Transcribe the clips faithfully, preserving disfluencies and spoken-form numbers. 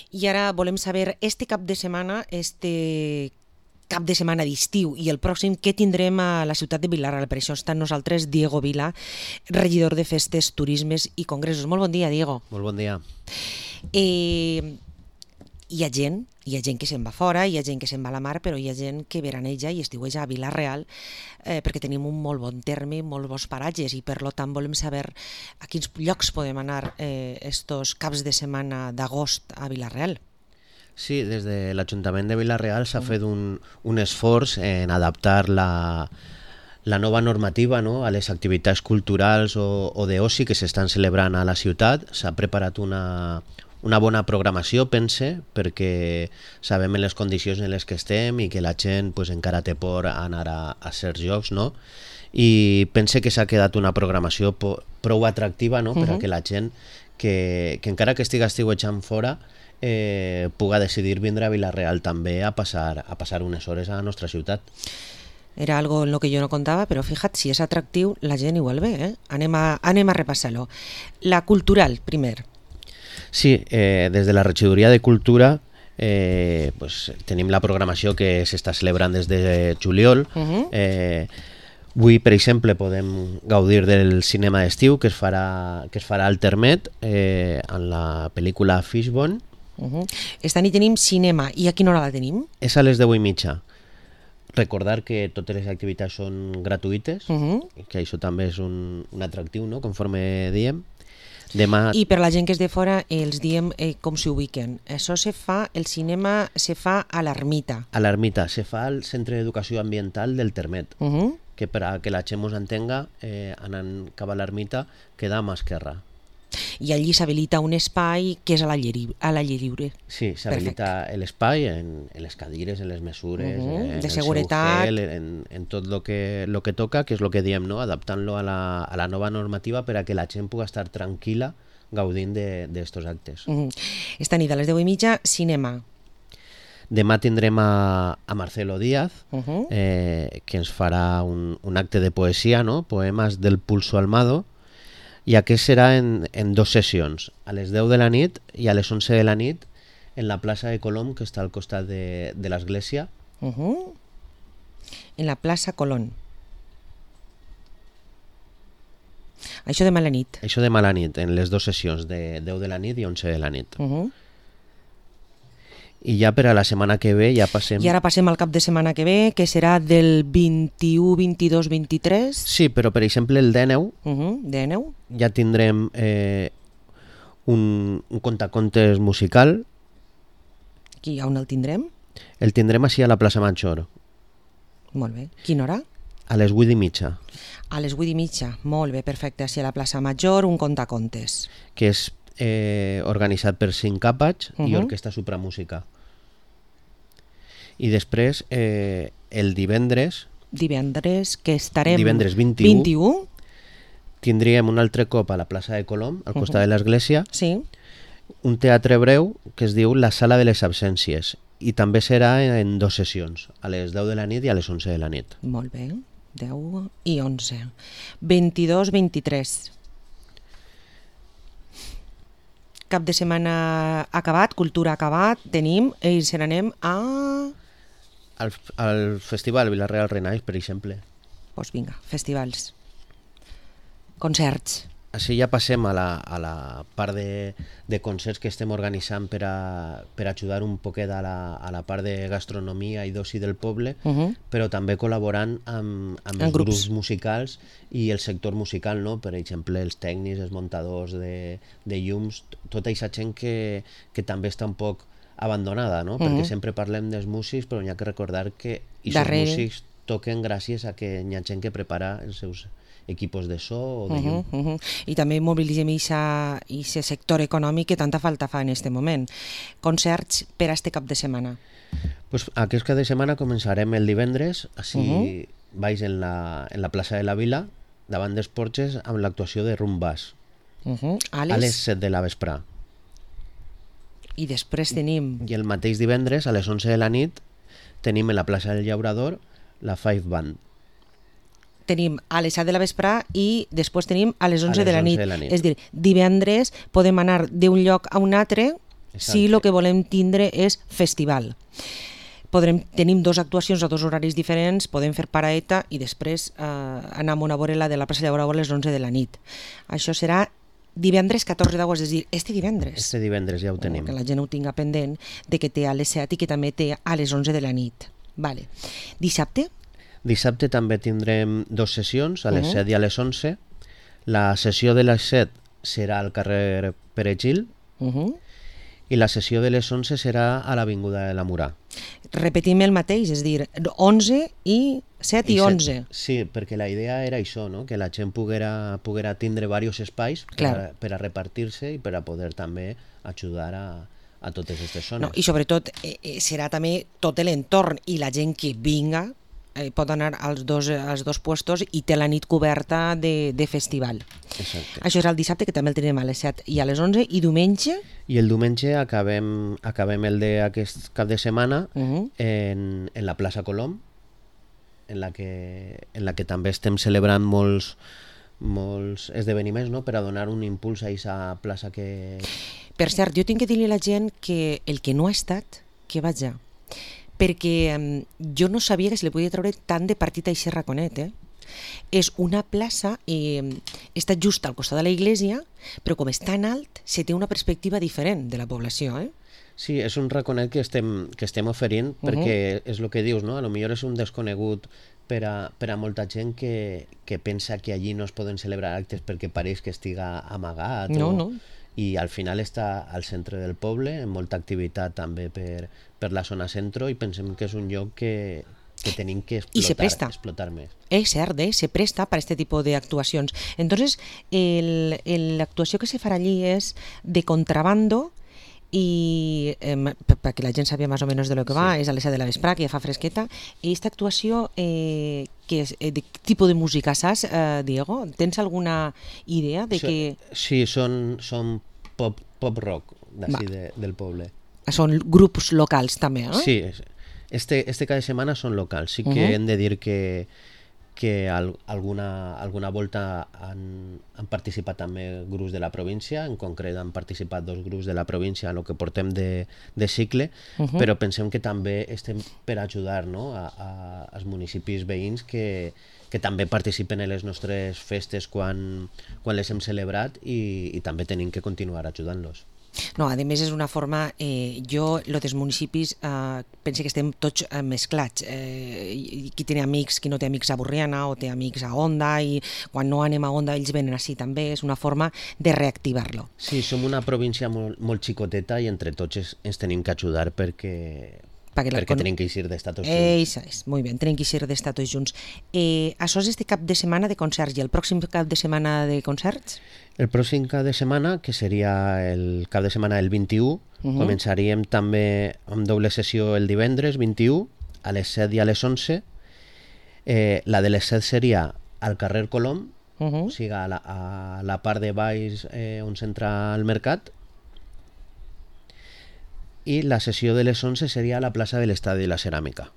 I ara volem saber, este cap de setmana, este cap de setmana d'estiu i el pròxim, què tindrem a la ciutat de Vila-real. Per això està amb nosaltres Diego Vila, regidor de Festes, Turismes i Congressos. Molt bon dia, Diego. Molt bon dia. Eh, hi ha gent, hi ha gent que se'n va fora, hi ha gent que se'n va a la mar, però hi ha gent que veraneja i estiueja a Vila-real eh, perquè tenim un molt bon terme, molt bons paratges i per tant volem saber a quins llocs podem anar eh, estos caps de setmana d'agost a Vila-real. Sí, des de l'Ajuntament de Vila-real s'ha fet un, un esforç en adaptar la, la nova normativa, no?, a les activitats culturals o, o d'oci que s'estan celebrant a la ciutat. S'ha preparat una, una bona programació, pense, perquè sabem en les condicions en les que estem i que la gent pues, encara té por a anar a, a certs llocs, no? I pense que s'ha quedat una programació po, prou atractiva, no?, per a que la gent que, que encara que estigui estiuejant fora Eh, puga decidir vindre a Vila-real també a passar, a passar unes hores a la nostra ciutat. Era algo en lo que yo no contaba, pero fíjate, si es atractiu, la gent igual ve, eh? Anem a, anem a repassar-lo. La cultural, primer. Sí, eh, des de la regidoria de Cultura eh, pues, tenim la programació que s'està celebrant des de juliol. Uh-huh. eh, Avui, per exemple, podem gaudir del cinema d'estiu que es farà, que es farà al Termet eh, en la pel·lícula Fishbone. Uh-huh. Esta nit tenim cinema. I a quina hora la tenim? És a les deu i mitja. Recordar que totes les activitats són gratuïtes, uh-huh. que això també és un, un atractiu, no?, conforme diem. Demà... I per la gent que és de fora els diem eh, com s'hi ubiquen. Això se fa, el cinema se fa a l'Ermita. A l'Ermita, se fa al Centre d'Educació Ambiental del Termet, uh-huh. que per a que la gent mos entenga, eh, anant cap a l'Ermita, queda a mà esquerra. I allí s'habilita un espai que és a l'aire lliure. Sí, s'habilita l'espai en, en les cadires, en les mesures, uh-huh. en de el seguretat, gel, en, en tot el que, lo que toca, que és el que diem, no?, adaptant-lo a la, a la nova normativa per a que la gent pugui estar tranquil·la gaudint d'estos de, actes. Uh-huh. Esta nit a les deu i mitja, cinema. Demà tindrem a, a Marcelo Díaz, uh-huh. eh, que ens farà un, un acte de poesia, no?, Poemes del Pulso Almado, i aquest serà en, en dos sessions, a les deu de la nit i a les onze de la nit en la plaça de Colom, que està al costat de, de l'església. Uh-huh. En la plaça Colón. Això demà a la nit. Això demà a la nit, en les dues sessions, de deu de la nit i onze de la nit. Uh-huh. I ja per a la setmana que ve ja passem... I ara passem al cap de setmana que ve, que serà del vint-i-u, vint-i-dos, vint-i-tres... Sí, però per exemple el dèneu... Uh-huh. dèneu. Ja tindrem eh, un, un contacontes musical. Aquí, on el tindrem? El tindrem així a la plaça Major. Molt bé. Quina hora? A les vuit i mitja. A les vuit i mitja. Molt bé, perfecte. Així a la plaça Major, un contacontes. Que és eh, organitzat per cinc àpats uh-huh. i Orquestra Supramúsica. I després, eh, el divendres... Divendres, que estarem... Divendres vint-i-u, vint-i-u. Tindríem un altre cop a la plaça de Colom, al costat uh-huh. de l'església, sí. un teatre breu que es diu La Sala de les Absències, i també serà en dues sessions, a les deu de la nit i a les onze de la nit. Molt bé, deu i onze. vint-i-dos, vint-i-tres. Cap de setmana acabat, cultura acabat, tenim, i se n'anem a... Al, al festival Vila-real Renaix, per exemple. Doncs pues vinga, festivals. Concerts. Així ja passem a la, a la part de, de concerts que estem organitzant per, a, per ajudar un poquet a la, a la part de gastronomia i d'oci del poble, uh-huh. però també col·laborant amb, amb els grups. grups musicals i el sector musical, no? Per exemple, els tècnics, els muntadors de, de llums, tota aquesta gent que, que també està un poc abandonada, no? Uh-huh. Perquè sempre parlem dels músics, però n'hi ha que recordar que aquests músics toquen gràcies a que hi ha gent que prepara els seus equipos de so o de llum. Uh-huh, uh-huh. I també mobilitzem aquest sector econòmic que tanta falta fa en aquest moment. Concerts per a este cap de setmana. Pues aquest cap de setmana començarem el divendres, així uh-huh. baix en la, en la plaça de la Vila, davant dels porxes, amb l'actuació de Rumbàs. Uh-huh. A les... a les set de la vesprà. I després tenim... I el mateix divendres, a les onze de la nit, tenim en la plaça del Llaurador la Five Band. Tenim a les set de la vesprà i després tenim a les onze, a les de, la onze nit. de la nit. És a dir, divendres podem anar d'un lloc a un altre Si el que volem tindre és festival. Podrem, tenim dues actuacions a dos horaris diferents, podem fer paraeta i després eh, anar a una vorela de la plaça Llaurau a les onze de la nit. Això serà divendres catorze d'agost, és a dir, este divendres. Este divendres ja ho tenim. Que la gent ho tinga pendent de que té a les set i que també té a les onze de la nit. Vale. Dissabte? Dissabte també tindrem dues sessions, a les Uh-huh. set i a les onze. La sessió de les set serà al carrer Pere Gil Uh -huh. i la sessió de les onze serà a l'Avinguda de la Murà. Repetim el mateix, és a dir, onze i set i, i onze. Sí, perquè la idea era això, no? Que la gent poguera, poguera tindre diversos espais per a, per a repartir-se i per a poder també ajudar a, a totes aquestes zones. No, I sobretot eh, serà també tot l'entorn i la gent que vinga eh, pot anar als dos, als dos puestos i té la nit coberta de, de festival. Exacte. Això és el dissabte, que també el tenim a les set i a les onze, i diumenge? I el diumenge acabem, acabem el d'aquest cap de setmana uh -huh. en, en la plaça Colom, en la que, en la que també estem celebrant molts, molts esdeveniments, no? Per a donar un impuls a aquesta plaça que... Per cert, jo tinc que dir-li a la gent que el que no ha estat, que vaja, perquè eh, jo no sabia que se li podia treure tant de partit a aquest raconet, eh? És una plaça, eh, està just al costat de la iglesia, però com és tan alt, se té una perspectiva diferent de la població, eh? Sí, és un raconet que estem, que estem oferint, uh-huh. perquè és el que dius, no? A lo millor és un desconegut per a, per a molta gent que, que pensa que allí no es poden celebrar actes perquè pareix que estiga amagat. No, o... no. I al final està al centre del poble, amb molta activitat també per, per la zona centro, i pensem que és un lloc que, que tenim que explotar, I se presta. explotar més. És cert, eh? Se presta per a este tipus d'actuacions. Entonces, el, el, l'actuació que se farà allí és de contrabando i eh, perquè la gent sàpiga més o menys de lo que va, sí. És a les set de la vesprà, que ja fa fresqueta. I aquesta actuació, eh, que és, eh, de quin tipus de música saps, eh, Diego? Tens alguna idea de so, que... Sí, són, són pop, pop rock d'ací de, del poble. Són grups locals també, eh? Sí, este, este cada setmana són locals. Sí que uh-huh. hem de dir que que al, alguna, alguna volta han, han participat també grups de la província, en concret han participat dos grups de la província en el que portem de, de cicle, uh-huh. però pensem que també estem per ajudar, no? a, a, als municipis veïns que, que també participen en les nostres festes quan, quan les hem celebrat i, i també tenim que continuar ajudant-los. No, a més és una forma, eh, jo, lo dels municipis, eh, pense que estem tots eh, mesclats. Eh, qui té amics, qui no té amics a Borriana o té amics a Onda, i quan no anem a Onda ells venen així també, és una forma de reactivar-lo. Sí, som una província molt, molt xicoteta i entre tots ens, ens tenim que ajudar perquè... perquè, perquè con... tenim que eixir d'estar tots junts. Eixa és, molt bé, tenim que eixir d'estar tots junts. Eh, això és este cap de setmana de concerts, i el pròxim cap de setmana de concerts? El pròxim cap de setmana, que seria el cap de setmana del vint-i-u, uh-huh. començaríem també amb doble sessió el divendres vint-i-u, a les set i a les onze. Eh, la de les set seria al carrer Colom, uh-huh. o sigui, a la, a la part de baix eh, on s'entra al mercat, i la sessió de les onze seria a la plaça de l'Estadi de la Ceràmica.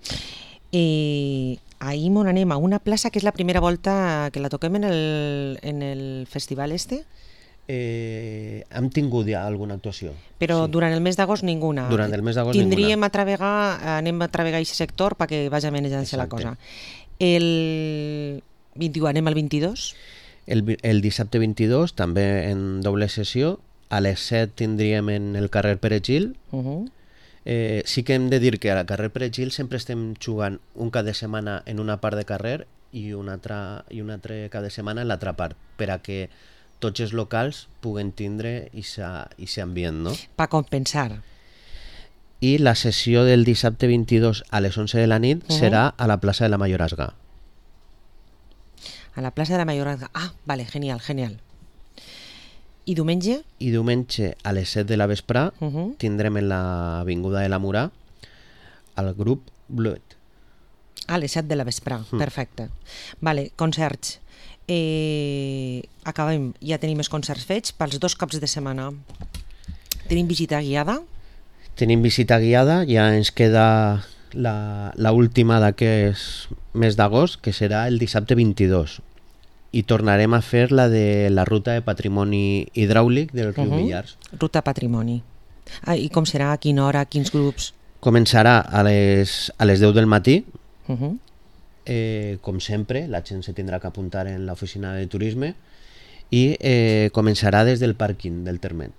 Eh, ahir on anem a una plaça que és la primera volta que la toquem en el, en el festival este? Eh, hem tingut ja alguna actuació. Però sí. Durant el mes d'agost ninguna. Durant el mes d'agost Tindríem ninguna. a travegar, anem a travegar aquest sector perquè vagi manejant-se la cosa. El vint-i-u anem al vint-i-dos? El, el dissabte vint-i-dos, també en doble sessió. A les set tindríem en el carrer Pere Gil. Uh-huh. Eh, sí que hem de dir que al carrer Pere Gil sempre estem jugant un cap de setmana en una part de carrer i un altre, i un altre cap de setmana en l'altra part, per a que tots els locals puguen tindre aquest ambient, no? Per compensar. I la sessió del dissabte vint-i-dos a les onze de la nit uh-huh. serà a la plaça de la Mayorazga. A la plaça de la Mayorazga. Ah, vale, genial, genial. I diumenge? I diumenge a les set de la vesprà uh-huh. tindrem en l'Avinguda de la Murà el grup Blood. A les set de la vesprà, mm. perfecte. Vale, concerts. Eh, acabem, ja tenim els concerts fets pels dos caps de setmana. Tenim visita guiada? Tenim visita guiada, ja ens queda la, la última d'aquest mes d'agost, que serà el dissabte vint-i-dos. I tornarem a fer la de la ruta de patrimoni hidràulic del riu uh-huh. Millars. Ruta patrimoni. Ah, I com serà? A quina hora? A quins grups? Començarà a les, a les deu del matí. Uh -huh. eh, com sempre, la gent se tindrà que apuntar en l'oficina de turisme i eh, començarà des del pàrquing del Termet.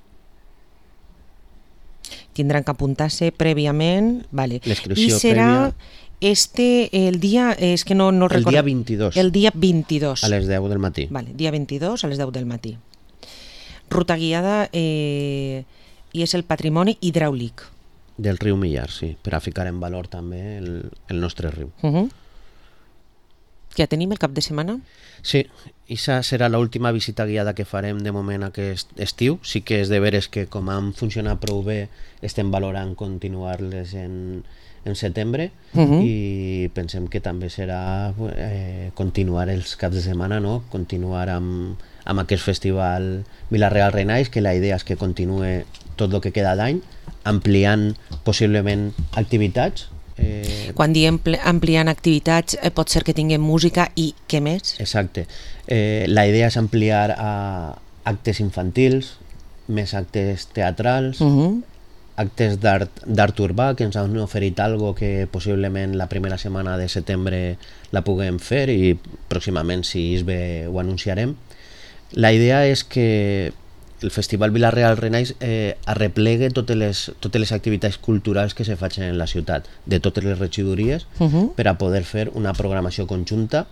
Tindran que apuntar-se prèviament. Vale. L'inscripció I serà prèvia... este, el dia, és que no, no el recordo. dia vint-i-dos. El dia vint-i-dos. A les deu del matí. Vale, dia vint-i-dos a les deu del matí. Ruta guiada eh, i és el patrimoni hidràulic. Del riu Millar, sí, per a ficar en valor també el, el nostre riu. Uh -huh. Ja tenim el cap de setmana? Sí, aquesta serà l'última visita guiada que farem de moment aquest estiu. Sí que és de veres que com han funcionat prou bé estem valorant continuar-les en, en setembre uh -huh. i pensem que també serà eh, continuar els caps de setmana, no? Continuar amb, amb aquest festival Vila-real Renaix, que la idea és que continuï tot el que queda d'any, ampliant possiblement activitats. Eh... Quan diem ampliant activitats, eh, pot ser que tinguem música i què més? Exacte. Eh, la idea és ampliar a actes infantils, més actes teatrals, uh -huh. actes d'art urbà, que ens han oferit algo que possiblement la primera setmana de setembre la puguem fer i pròximament, si és bé, ho anunciarem. La idea és que el Festival Vila-real Renaix eh, arreplegue totes les, totes les activitats culturals que se facin en la ciutat, de totes les regidories, uh -huh. per a poder fer una programació conjunta.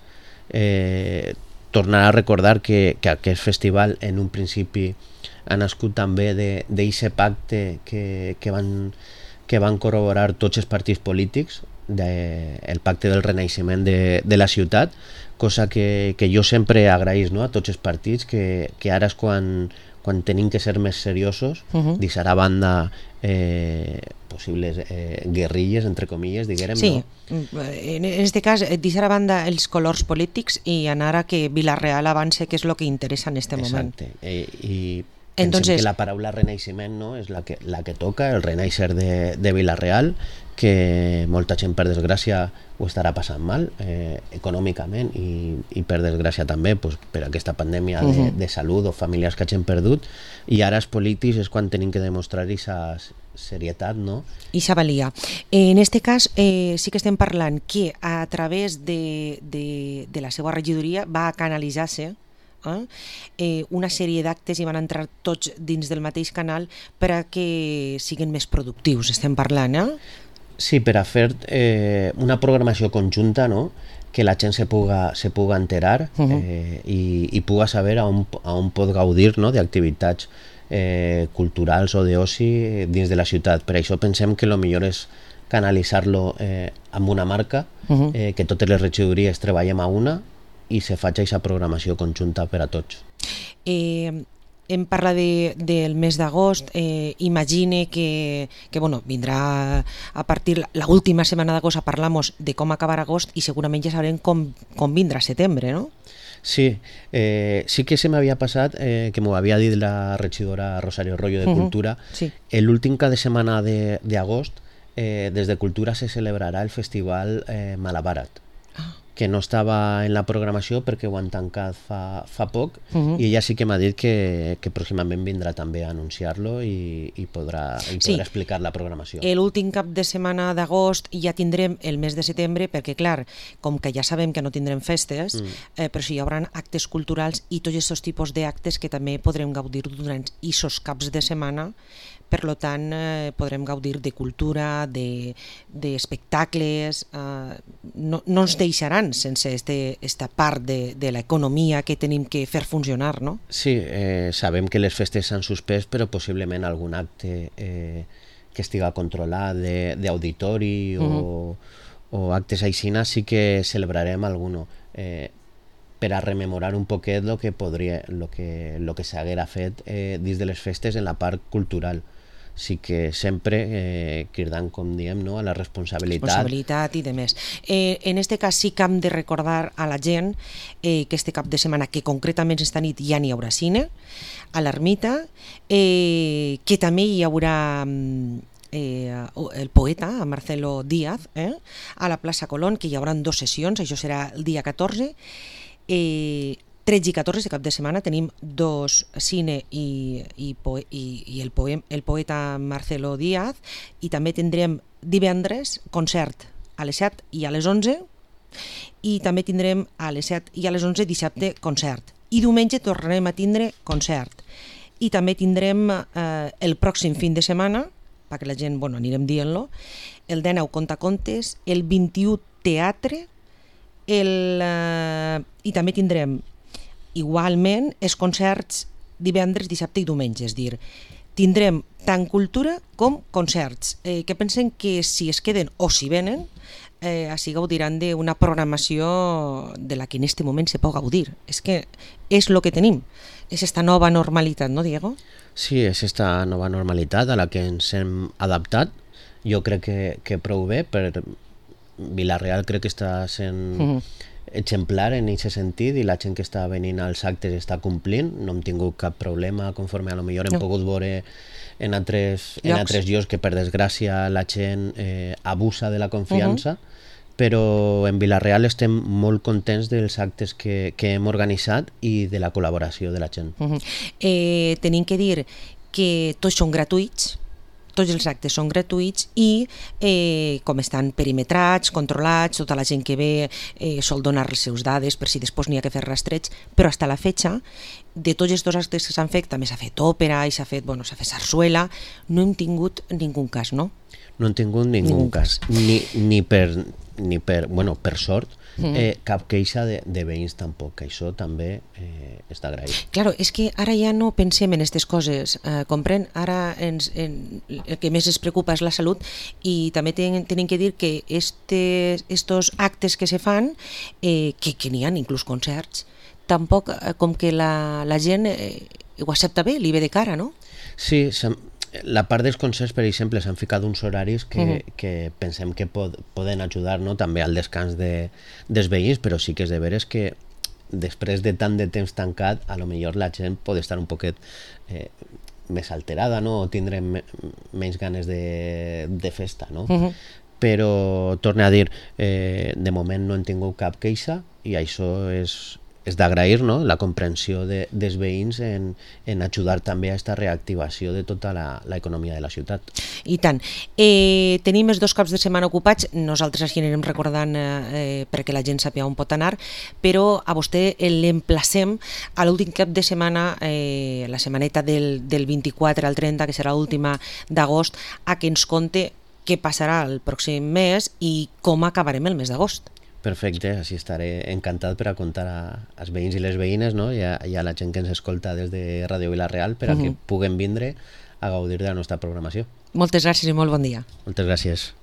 Eh, tornar a recordar que, que aquest festival en un principi ha nascut també d'aquest pacte que, que, van, que van corroborar tots els partits polítics, de, el pacte del renaixement de, de la ciutat, cosa que, que jo sempre agraïs, no?, a tots els partits, que, que ara és quan quan tenim que ser més seriosos, uh -huh. deixar a banda eh, possibles eh, guerrilles, entre comilles, diguem, sí. no? En aquest cas, deixar a banda els colors polítics i anar a que Vila-real avance, que és el que interessa en aquest moment. Exacte. Eh, I pensem Entonces, que la paraula renaixement, no?, és la que, la que toca, el renaixer de, de Vila-real, que molta gent, per desgràcia, ho estarà passant mal eh, econòmicament i, i per desgràcia també pues, per aquesta pandèmia de, uh-huh. de salut o familiars que hagin perdut, i ara els polítics és quan tenim que demostrar aquesta serietat, no? I sa valia. En aquest cas eh, sí que estem parlant que a través de, de, de la seva regidoria va a canalitzar-se Eh? Eh, una sèrie d'actes i van entrar tots dins del mateix canal per a que siguin més productius, estem parlant, eh? Sí, per a fer eh, una programació conjunta, no?, que la gent se puga, se puga enterar uh -huh. eh, i, i puga saber a on, a on pot gaudir, no?, d'activitats eh, culturals o d'oci dins de la ciutat. Per això pensem que el millor és canalitzar-lo eh, amb una marca, uh -huh. eh, que totes les regidories treballem a una i se faig aquesta programació conjunta per a tots. Eh, hem parlat de, del mes d'agost, eh, imagine que, que bueno, vindrà a partir la última setmana d'agost a parlar-nos de com acabar agost i segurament ja sabrem com, com vindrà setembre, no? Sí, eh, sí que se m'havia passat, eh, que m'ho havia dit la regidora Rosario Rollo de Cultura, uh-huh, sí. L'últim cada setmana d'agost eh, des de Cultura se celebrarà el festival eh, Malabarat, ah. que no estava en la programació perquè ho han tancat fa, fa poc, uh-huh. i ella sí que m'ha dit que, que pròximament vindrà també a anunciar-lo i, i podrà, i podrà sí. explicar la programació. L'últim cap de setmana d'agost ja tindrem el mes de setembre perquè, clar, com que ja sabem que no tindrem festes, mm. eh, però sí hi haurà actes culturals i tots aquests tipus d'actes que també podrem gaudir durant aquests caps de setmana. Per lo tant, eh, podrem gaudir de cultura, d'espectacles, de, eh, no, no ens deixaran sense este, esta part de, de l'economia que tenim que fer funcionar, no? Sí, eh, sabem que les festes s'han suspès, però possiblement algun acte eh, que estiga controlat d'auditori o, uh-huh. o actes aixina sí que celebrarem alguno. Eh, per a rememorar un poquet el que podria, lo que, lo que s'haguera fet eh, dins de les festes en la part cultural. Sí que sempre eh, cridant, com diem, no?, a la responsabilitat. Responsabilitat i de més. Eh, en aquest cas sí que hem de recordar a la gent eh, que este cap de setmana, que concretament esta nit ja n'hi haurà cine, a l'Ermita, eh, que també hi haurà eh, el poeta, Marcelo Díaz, eh, a la plaça Colón, que hi haurà dues sessions, això serà el dia catorze. Eh, tretze i catorze de cap de setmana tenim dos, cine i, i, poe, i, i el, poem, el poeta Marcelo Díaz, i també tindrem divendres concert a les set i a les onze, i també tindrem a les set i a les onze dissabte concert, i diumenge tornarem a tindre concert, i també tindrem eh, el pròxim fin de setmana, perquè la gent, bueno, anirem dient-lo, el dinou contacontes, el vint-i-u teatre, el, eh, i també tindrem igualment els concerts divendres, dissabte i diumenge, és dir, tindrem tant cultura com concerts, eh, que pensen que si es queden o si venen, eh, així gaudiran d'una programació de la que en aquest moment se pot gaudir. És que és el que tenim, és aquesta nova normalitat, no, Diego? Sí, és aquesta nova normalitat a la que ens hem adaptat. Jo crec que, que prou bé, per Vila-real crec que està sent... Mm-hmm. exemplar en aquest sentit, i la gent que està venint als actes està complint, no hem tingut cap problema, conforme a lo millor hem no. pogut veure en altres, en altres llocs que per desgràcia la gent eh, abusa de la confiança, uh-huh. però en Vila-real estem molt contents dels actes que, que hem organitzat i de la col·laboració de la gent. Uh-huh. eh, tenim que dir que tots són gratuïts, tots els actes són gratuïts i eh, com estan perimetrats, controlats, tota la gent que ve eh, sol donar les seves dades per si després n'hi ha que fer rastreig, però fins a la fecha de tots els actes que s'han fet, també s'ha fet òpera i s'ha fet, bueno, s'ha fet sarsuela, no hem tingut ningú cas, no? No hem tingut ningú, ningú cas, cas. Ni, ni, per, ni per, bueno, per sort, mm. eh, cap queixa de, de veïns tampoc, que això també eh, està agraït. Claro, és que ara ja no pensem en aquestes coses, eh, comprèn? Ara ens, en, el que més ens preocupa és la salut, i també tenim ten que dir que estes, estos actes que se fan, eh, que, que n'hi ha inclús concerts, tampoc eh, com que la, la gent eh, ho accepta bé, li ve de cara, no? Sí, la part dels concerts, per exemple, s'han ficat uns horaris que, uh-huh. que pensem que pod, poden ajudar, no? També al descans de, dels veïns, però sí que és de veres que després de tant de temps tancat, a lo millor la gent pot estar un poquet eh, més alterada, no? O tindre me, menys ganes de, de festa, no? Uh-huh. Però, torno a dir, eh, de moment no hem tingut cap queixa, i això és... és d'agrair, no? La comprensió de, dels veïns en, en ajudar també a aquesta reactivació de tota l'economia de la ciutat. I tant. Eh, tenim els dos caps de setmana ocupats, nosaltres així anirem recordant eh, perquè la gent sàpiga on pot anar, però a vostè l'emplacem a l'últim cap de setmana, eh, la setmaneta del, del vint-i-quatre al trenta, que serà l'última d'agost, a que ens conte què passarà el pròxim mes i com acabarem el mes d'agost. Perfecte, així estaré encantat per a contar a, als veïns i les veïnes, no? I, a, i a la gent que ens escolta des de Ràdio Vila-real per a uh-huh. que puguen vindre a gaudir de la nostra programació. Moltes gràcies i molt bon dia. Moltes gràcies.